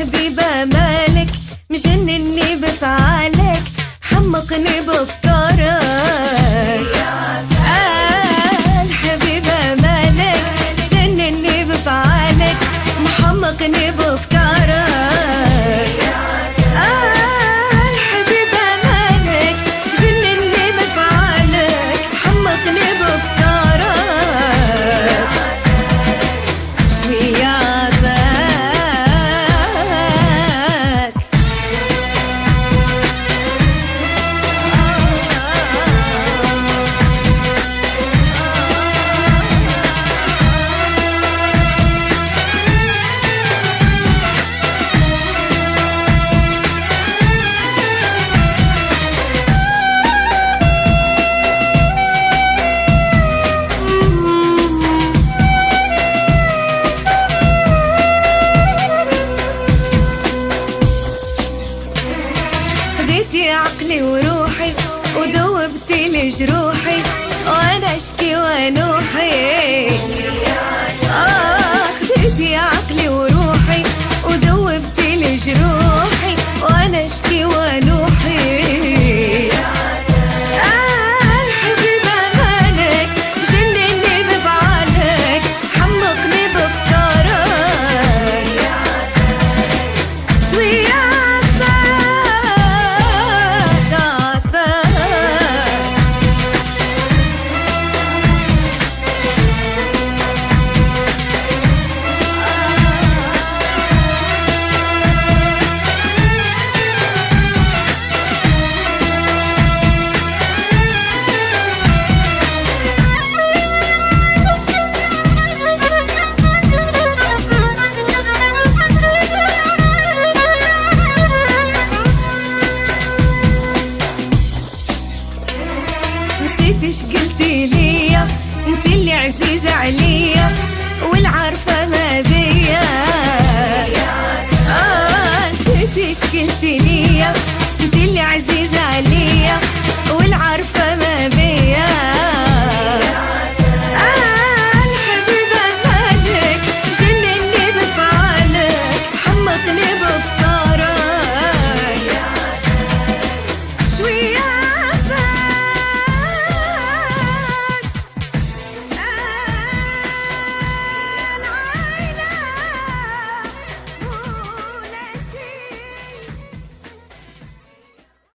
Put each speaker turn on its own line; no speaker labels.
الحبيبة مالك مجنني بفعالك، حمقني بافكارك. الحبيبة مالك مجنني بفعالك، محمقني بافكارك. الحبيبة مالك مجنني بفعالك، حمقني بافكارك. شوية خديتي عقلي وروحي وذوبتي لي جروحي، وانا اشكي ونوحي. خديتي عقلي وروحي وذوبتي لي جروحي، وانا اشكي ونوحي. الحبيبة مالك مجنني بفعالك، حمقني بافكارك. شوية نسيتش قلتي ليا انت اللي عزيزة عليا، والعارفة ما بيا. نسيتش قلتي ليا